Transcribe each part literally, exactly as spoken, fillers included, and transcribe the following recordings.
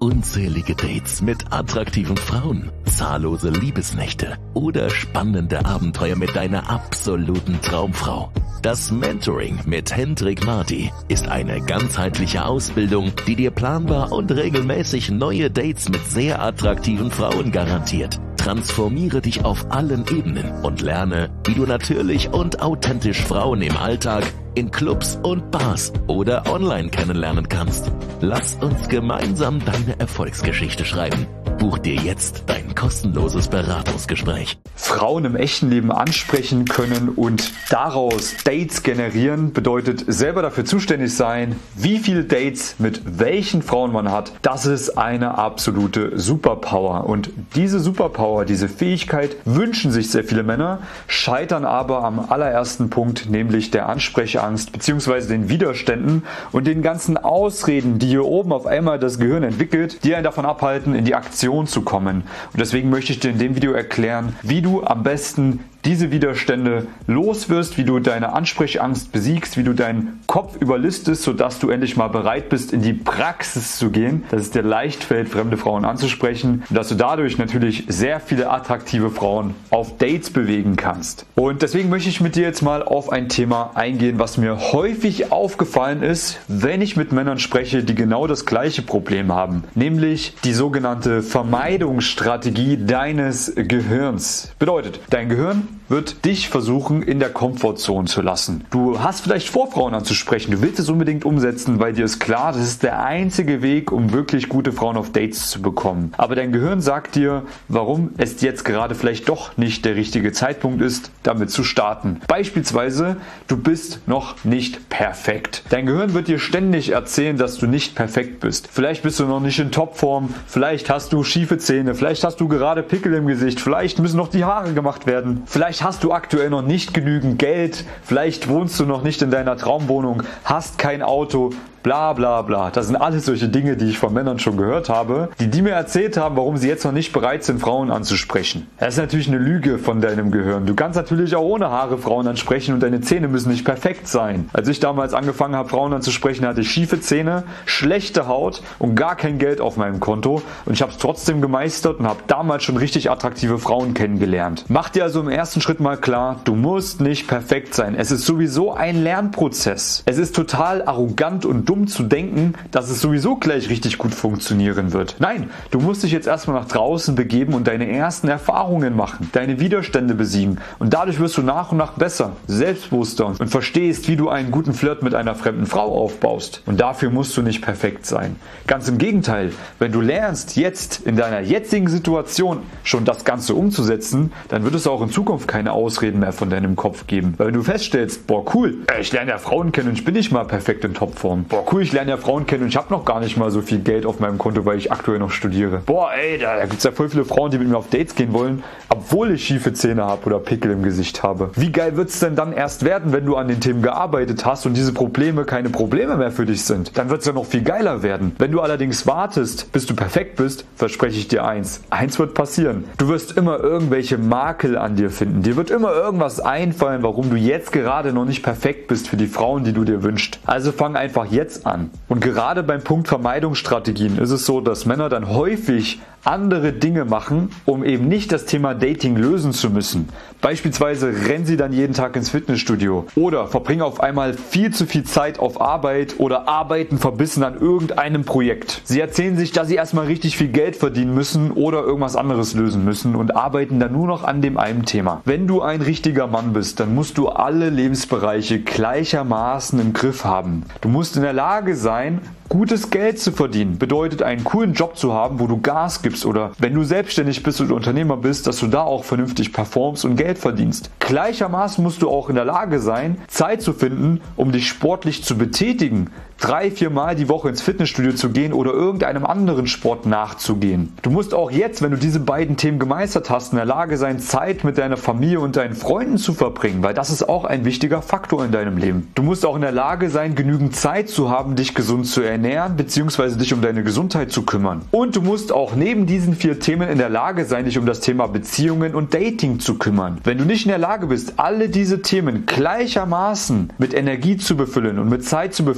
unzählige Dates mit attraktiven Frauen, zahllose Liebesnächte oder spannende Abenteuer mit deiner absoluten Traumfrau? Das Mentoring mit Hendrik Marty ist eine ganzheitliche Ausbildung, die dir planbar und regelmäßig neue Dates mit sehr attraktiven Frauen garantiert. Transformiere dich auf allen Ebenen und lerne, wie du natürlich und authentisch Frauen im Alltag, in Clubs und Bars oder online kennenlernen kannst. Lass uns gemeinsam deine Erfolgsgeschichte schreiben. Buch dir jetzt dein kostenloses Beratungsgespräch. Frauen im echten Leben ansprechen können und daraus Dates generieren bedeutet selber dafür zuständig sein, wie viele Dates mit welchen Frauen man hat. Das ist eine absolute Superpower. Und diese Superpower, diese Fähigkeit wünschen sich sehr viele Männer, scheitern aber am allerersten Punkt, nämlich der Ansprechangst bzw. den Widerständen und den ganzen Ausreden, die hier oben auf einmal das Gehirn entwickelt, die einen davon abhalten, in die Aktion zu kommen. Und deswegen möchte ich dir in dem Video erklären, wie du am besten diese Widerstände los wirst, wie du deine Ansprechangst besiegst, wie du deinen Kopf überlistest, sodass du endlich mal bereit bist, in die Praxis zu gehen, dass es dir leicht fällt, fremde Frauen anzusprechen und dass du dadurch natürlich sehr viele attraktive Frauen auf Dates bewegen kannst. Und deswegen möchte ich mit dir jetzt mal auf ein Thema eingehen, was mir häufig aufgefallen ist, wenn ich mit Männern spreche, die genau das gleiche Problem haben, nämlich die sogenannte Vermeidungsstrategie deines Gehirns. Bedeutet, dein Gehirn wird dich versuchen, in der Komfortzone zu lassen. Du hast vielleicht vor, Frauen anzusprechen. Du willst es unbedingt umsetzen, weil dir ist klar, das ist der einzige Weg, um wirklich gute Frauen auf Dates zu bekommen. Aber dein Gehirn sagt dir, warum es jetzt gerade vielleicht doch nicht der richtige Zeitpunkt ist, damit zu starten. Beispielsweise, du bist noch nicht perfekt. Dein Gehirn wird dir ständig erzählen, dass du nicht perfekt bist. Vielleicht bist du noch nicht in Topform, vielleicht hast du schiefe Zähne, vielleicht hast du gerade Pickel im Gesicht, vielleicht müssen noch die Haare gemacht werden, vielleicht hast du aktuell noch nicht genügend Geld, vielleicht wohnst du noch nicht in deiner Traumwohnung, hast kein Auto, bla bla bla. Das sind alles solche Dinge, die ich von Männern schon gehört habe, die die mir erzählt haben, warum sie jetzt noch nicht bereit sind, Frauen anzusprechen. Das ist natürlich eine Lüge von deinem Gehirn. Du kannst natürlich auch ohne Haare Frauen ansprechen und deine Zähne müssen nicht perfekt sein. Als ich damals angefangen habe, Frauen anzusprechen, hatte ich schiefe Zähne, schlechte Haut und gar kein Geld auf meinem Konto und ich habe es trotzdem gemeistert und habe damals schon richtig attraktive Frauen kennengelernt. Mach dir also im ersten Schritt mal klar, du musst nicht perfekt sein. Es ist sowieso ein Lernprozess. Es ist total arrogant und dumm zu denken, dass es sowieso gleich richtig gut funktionieren wird. Nein, du musst dich jetzt erstmal nach draußen begeben und deine ersten Erfahrungen machen, deine Widerstände besiegen und dadurch wirst du nach und nach besser, selbstbewusster und verstehst, wie du einen guten Flirt mit einer fremden Frau aufbaust. Und dafür musst du nicht perfekt sein. Ganz im Gegenteil, wenn du lernst, jetzt in deiner jetzigen Situation schon das Ganze umzusetzen, dann wird es auch in Zukunft keine Ausreden mehr von deinem Kopf geben. Weil wenn du feststellst, boah cool, ich lerne ja Frauen kennen und ich bin nicht mal perfekt in Topform. Boah cool, ich lerne ja Frauen kennen und ich habe noch gar nicht mal so viel Geld auf meinem Konto, weil ich aktuell noch studiere. Boah ey, da, da gibt es ja voll viele Frauen, die mit mir auf Dates gehen wollen, obwohl ich schiefe Zähne habe oder Pickel im Gesicht habe. Wie geil wird es denn dann erst werden, wenn du an den Themen gearbeitet hast und diese Probleme keine Probleme mehr für dich sind? Dann wird es ja noch viel geiler werden. Wenn du allerdings wartest, bis du perfekt bist, verspreche ich dir eins. Eins wird passieren. Du wirst immer irgendwelche Makel an dir finden. Dir wird immer irgendwas einfallen, warum du jetzt gerade noch nicht perfekt bist für die Frauen, die du dir wünschst. Also fang einfach jetzt an. Und gerade beim Punkt Vermeidungsstrategien ist es so, dass Männer dann häufig andere Dinge machen, um eben nicht das Thema Dating lösen zu müssen. Beispielsweise rennen sie dann jeden Tag ins Fitnessstudio oder verbringen auf einmal viel zu viel Zeit auf Arbeit oder arbeiten verbissen an irgendeinem Projekt. Sie erzählen sich, dass sie erstmal richtig viel Geld verdienen müssen oder irgendwas anderes lösen müssen und arbeiten dann nur noch an dem einen Thema. Wenn du ein richtiger Mann bist, dann musst du alle Lebensbereiche gleichermaßen im Griff haben. Du musst in der Lage sein, gutes Geld zu verdienen. Bedeutet, einen coolen Job zu haben, wo du Gas gibst oder wenn du selbstständig bist oder Unternehmer bist, dass du da auch vernünftig performst und Geld verdienst. Gleichermaßen musst du auch in der Lage sein, Zeit zu finden, um dich sportlich zu betätigen. Drei, vier Mal die Woche ins Fitnessstudio zu gehen oder irgendeinem anderen Sport nachzugehen. Du musst auch jetzt, wenn du diese beiden Themen gemeistert hast, in der Lage sein, Zeit mit deiner Familie und deinen Freunden zu verbringen, weil das ist auch ein wichtiger Faktor in deinem Leben. Du musst auch in der Lage sein, genügend Zeit zu haben, dich gesund zu ernähren bzw. dich um deine Gesundheit zu kümmern. Und du musst auch neben diesen vier Themen in der Lage sein, dich um das Thema Beziehungen und Dating zu kümmern. Wenn du nicht in der Lage bist, alle diese Themen gleichermaßen mit Energie zu befüllen und mit Zeit zu befüllen, dann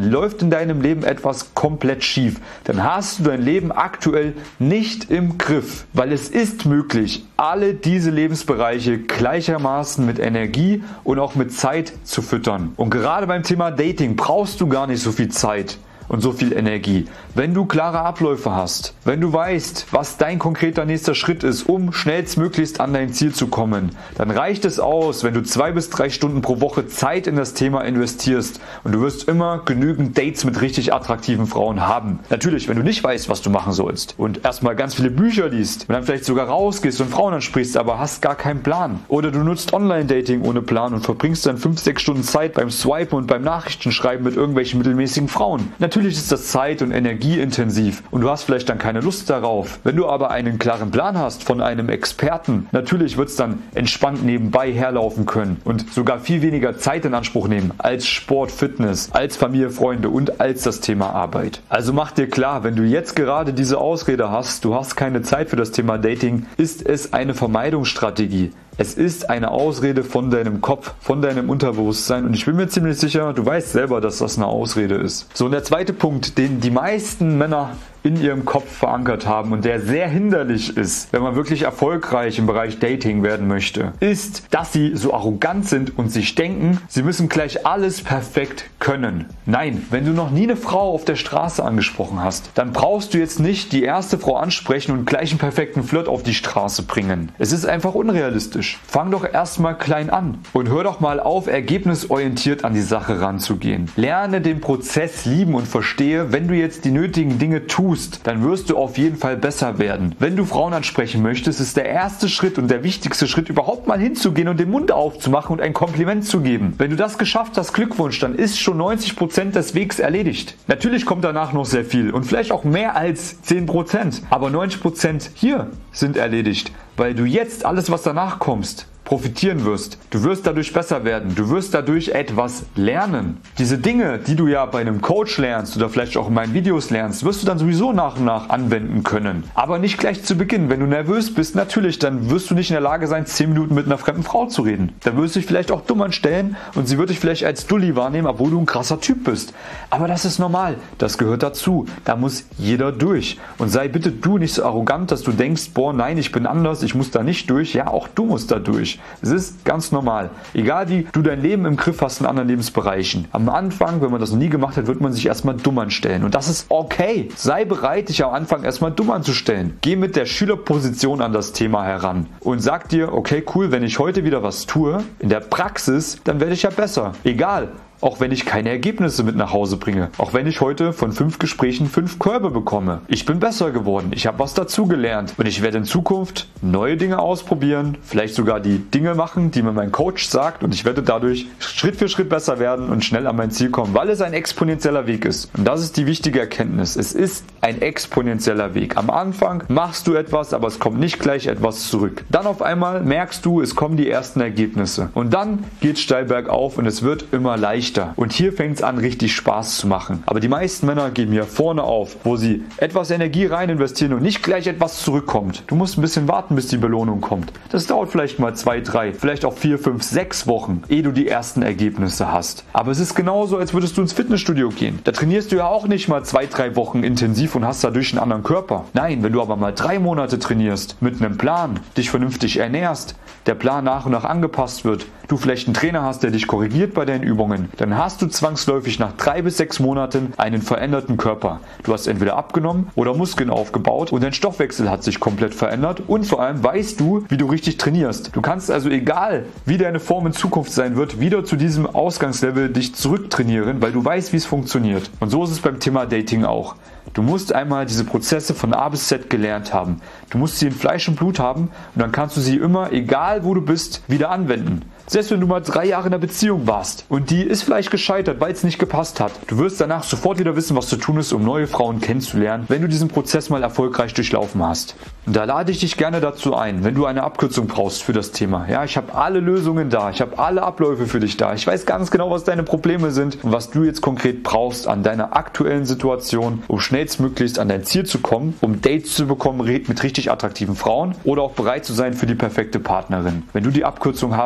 dann läuft in deinem Leben etwas komplett schief. Dann hast du dein Leben aktuell nicht im Griff, weil es ist möglich, alle diese Lebensbereiche gleichermaßen mit Energie und auch mit Zeit zu füttern. Und gerade beim Thema Dating brauchst du gar nicht so viel Zeit und so viel Energie. Wenn du klare Abläufe hast, wenn du weißt, was dein konkreter nächster Schritt ist, um schnellstmöglichst an dein Ziel zu kommen, dann reicht es aus, wenn du zwei bis drei Stunden pro Woche Zeit in das Thema investierst und du wirst immer genügend Dates mit richtig attraktiven Frauen haben. Natürlich, wenn du nicht weißt, was du machen sollst und erstmal ganz viele Bücher liest und dann vielleicht sogar rausgehst und Frauen ansprichst, aber hast gar keinen Plan. Oder du nutzt Online-Dating ohne Plan und verbringst dann fünf, sechs Stunden Zeit beim Swipen und beim Nachrichtenschreiben mit irgendwelchen mittelmäßigen Frauen. Natürlich ist das zeit- und energieintensiv und du hast vielleicht dann keine Lust darauf. Wenn du aber einen klaren Plan hast von einem Experten, natürlich wird es dann entspannt nebenbei herlaufen können und sogar viel weniger Zeit in Anspruch nehmen als Sport, Fitness, als Familie, Freunde und als das Thema Arbeit. Also mach dir klar, wenn du jetzt gerade diese Ausrede hast, du hast keine Zeit für das Thema Dating, ist es eine Vermeidungsstrategie. Es ist eine Ausrede von deinem Kopf, von deinem Unterbewusstsein und ich bin mir ziemlich sicher, du weißt selber, dass das eine Ausrede ist. So, und der zweite Punkt, den die meisten Männer in ihrem Kopf verankert haben und der sehr hinderlich ist, wenn man wirklich erfolgreich im Bereich Dating werden möchte, ist, dass sie so arrogant sind und sich denken, sie müssen gleich alles perfekt können. Nein, wenn du noch nie eine Frau auf der Straße angesprochen hast, dann brauchst du jetzt nicht die erste Frau ansprechen und gleich einen perfekten Flirt auf die Straße bringen. Es ist einfach unrealistisch. Fang doch erstmal klein an und hör doch mal auf, ergebnisorientiert an die Sache ranzugehen. Lerne den Prozess lieben und verstehe, wenn du jetzt die nötigen Dinge tust, dann wirst du auf jeden Fall besser werden. Wenn du Frauen ansprechen möchtest, ist der erste Schritt und der wichtigste Schritt, überhaupt mal hinzugehen und den Mund aufzumachen und ein Kompliment zu geben. Wenn du das geschafft hast, Glückwunsch, dann ist schon neunzig Prozent des Wegs erledigt. Natürlich kommt danach noch sehr viel und vielleicht auch mehr als zehn Prozent, aber neunzig Prozent hier sind erledigt, weil du jetzt alles, was danach kommst, profitieren wirst. Du wirst dadurch besser werden. Du wirst dadurch etwas lernen. Diese Dinge, die du ja bei einem Coach lernst oder vielleicht auch in meinen Videos lernst, wirst du dann sowieso nach und nach anwenden können. Aber nicht gleich zu Beginn. Wenn du nervös bist, natürlich, dann wirst du nicht in der Lage sein, zehn Minuten mit einer fremden Frau zu reden. Dann wirst du dich vielleicht auch dumm anstellen und sie wird dich vielleicht als Dulli wahrnehmen, obwohl du ein krasser Typ bist. Aber das ist normal. Das gehört dazu. Da muss jeder durch. Und sei bitte du nicht so arrogant, dass du denkst, boah, nein, ich bin anders, ich muss da nicht durch. Ja, auch du musst da durch. Es ist ganz normal. Egal wie du dein Leben im Griff hast in anderen Lebensbereichen. Am Anfang, wenn man das noch nie gemacht hat, wird man sich erstmal dumm anstellen. Und das ist okay. Sei bereit, dich am Anfang erstmal dumm anzustellen. Geh mit der Schülerposition an das Thema heran und sag dir, okay, cool, wenn ich heute wieder was tue, in der Praxis, dann werde ich ja besser. Egal. Auch wenn ich keine Ergebnisse mit nach Hause bringe. Auch wenn ich heute von fünf Gesprächen fünf Körbe bekomme. Ich bin besser geworden. Ich habe was dazugelernt. Und ich werde in Zukunft neue Dinge ausprobieren. Vielleicht sogar die Dinge machen, die mir mein Coach sagt. Und ich werde dadurch Schritt für Schritt besser werden und schnell an mein Ziel kommen. Weil es ein exponentieller Weg ist. Und das ist die wichtige Erkenntnis. Es ist ein exponentieller Weg. Am Anfang machst du etwas, aber es kommt nicht gleich etwas zurück. Dann auf einmal merkst du, es kommen die ersten Ergebnisse. Und dann geht es steil bergauf und es wird immer leichter. Und hier fängt es an, richtig Spaß zu machen. Aber die meisten Männer geben hier vorne auf, wo sie etwas Energie rein investieren und nicht gleich etwas zurückkommt. Du musst ein bisschen warten, bis die Belohnung kommt. Das dauert vielleicht mal zwei, drei, vielleicht auch vier, fünf, sechs Wochen, ehe du die ersten Ergebnisse hast. Aber es ist genauso, als würdest du ins Fitnessstudio gehen. Da trainierst du ja auch nicht mal zwei, drei Wochen intensiv und hast dadurch einen anderen Körper. Nein, wenn du aber mal drei Monate trainierst, mit einem Plan, dich vernünftig ernährst, der Plan nach und nach angepasst wird, du vielleicht einen Trainer hast, der dich korrigiert bei deinen Übungen, dann hast du zwangsläufig nach drei bis sechs Monaten einen veränderten Körper. Du hast entweder abgenommen oder Muskeln aufgebaut und dein Stoffwechsel hat sich komplett verändert und vor allem weißt du, wie du richtig trainierst. Du kannst also, egal wie deine Form in Zukunft sein wird, wieder zu diesem Ausgangslevel dich zurücktrainieren, weil du weißt, wie es funktioniert. Und so ist es beim Thema Dating auch. Du musst einmal diese Prozesse von A bis Z gelernt haben. Du musst sie in Fleisch und Blut haben und dann kannst du sie immer, egal wo du bist, wieder anwenden. Selbst wenn du mal drei Jahre in einer Beziehung warst und die ist vielleicht gescheitert, weil es nicht gepasst hat. Du wirst danach sofort wieder wissen, was zu tun ist, um neue Frauen kennenzulernen, wenn du diesen Prozess mal erfolgreich durchlaufen hast. Und da lade ich dich gerne dazu ein, wenn du eine Abkürzung brauchst für das Thema. Ja, ich habe alle Lösungen da, ich habe alle Abläufe für dich da. Ich weiß ganz genau, was deine Probleme sind und was du jetzt konkret brauchst an deiner aktuellen Situation, um schnellstmöglichst an dein Ziel zu kommen, um Dates zu bekommen mit richtig attraktiven Frauen oder auch bereit zu sein für die perfekte Partnerin. Wenn du die Abkürzung haben möchtest,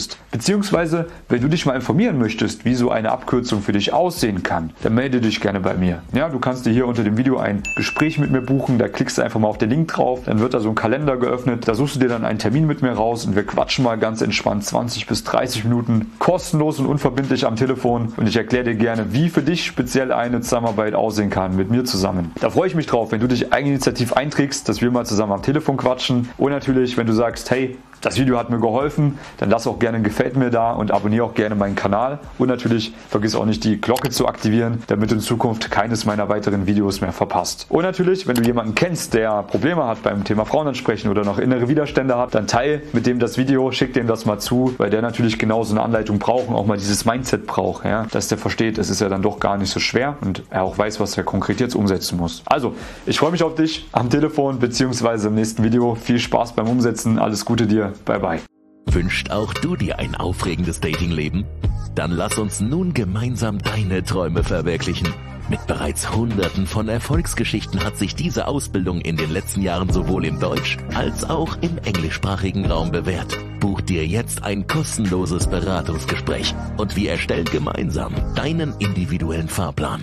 möchtest. Beziehungsweise, wenn du dich mal informieren möchtest, wie so eine Abkürzung für dich aussehen kann, dann melde dich gerne bei mir. Ja, du kannst dir hier unter dem Video ein Gespräch mit mir buchen, da klickst du einfach mal auf den Link drauf, dann wird da so ein Kalender geöffnet, da suchst du dir dann einen Termin mit mir raus und wir quatschen mal ganz entspannt zwanzig bis dreißig Minuten kostenlos und unverbindlich am Telefon und ich erkläre dir gerne, wie für dich speziell eine Zusammenarbeit aussehen kann mit mir zusammen. Da freue ich mich drauf, wenn du dich eigeninitiativ einträgst, dass wir mal zusammen am Telefon quatschen und natürlich, wenn du sagst, hey, das Video hat mir geholfen, dann lass auch gerne ein Gefällt mir da und abonniere auch gerne meinen Kanal. Und natürlich vergiss auch nicht die Glocke zu aktivieren, damit du in Zukunft keines meiner weiteren Videos mehr verpasst. Und natürlich, wenn du jemanden kennst, der Probleme hat beim Thema Frauen ansprechen oder noch innere Widerstände hat, dann teil mit dem das Video, schick dem das mal zu, weil der natürlich genauso eine Anleitung braucht und auch mal dieses Mindset braucht, ja, dass der versteht, es ist ja dann doch gar nicht so schwer und er auch weiß, was er konkret jetzt umsetzen muss. Also, ich freue mich auf dich am Telefon bzw. im nächsten Video. Viel Spaß beim Umsetzen, alles Gute dir. Bye bye. Wünscht auch du dir ein aufregendes Datingleben? Dann lass uns nun gemeinsam deine Träume verwirklichen. Mit bereits Hunderten von Erfolgsgeschichten hat sich diese Ausbildung in den letzten Jahren sowohl im Deutsch- als auch im englischsprachigen Raum bewährt. Buch dir jetzt ein kostenloses Beratungsgespräch und wir erstellen gemeinsam deinen individuellen Fahrplan.